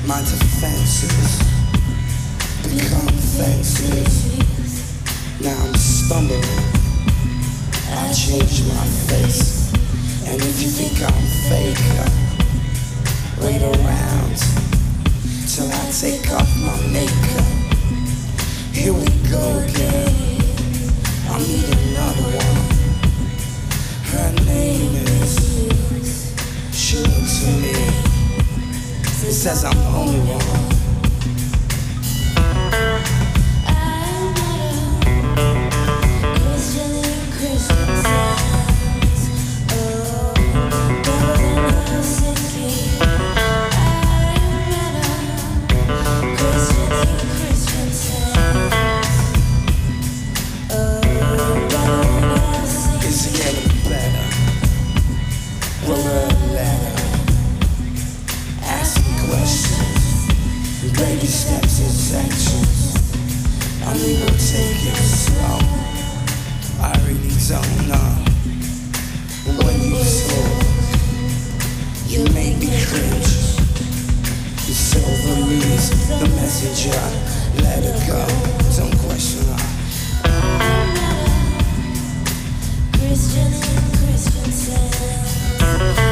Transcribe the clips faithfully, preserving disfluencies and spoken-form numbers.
My defenses become fences. Now I'm stumbling, I change my face. And if you think I'm fake, wait around till I take off my makeup. Here we go again, I'll meet another one. Her name is, she looks at me, it says I'm the only one. Baby steps and sections, I mean we'll take it slow. I really don't know. When you talk, you make me cringe. You silver leaves the messenger, let her go, don't question her. Christian in Christian Science.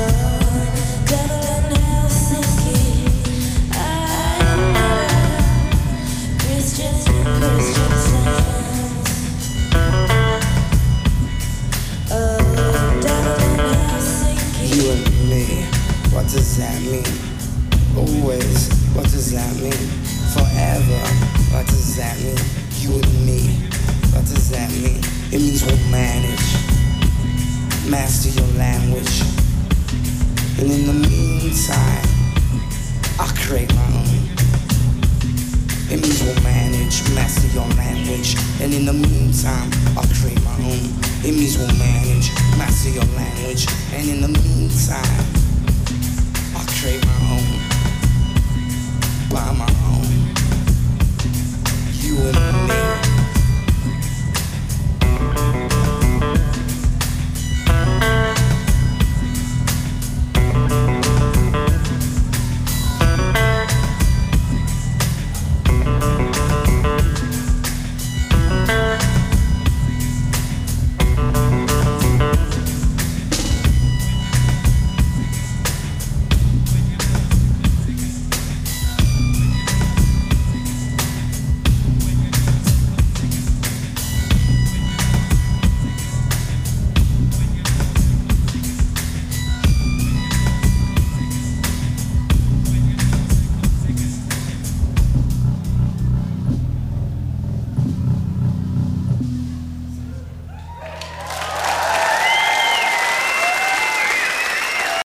What does that mean? Always, what does that mean? Forever, what does that mean? You and me, what does that mean? It means we'll manage, master your language. And in the meantime, I'll create my own. It means we'll manage, master your language. And in the meantime, I'll create my own. It means we'll manage, master your language. And in the meantime,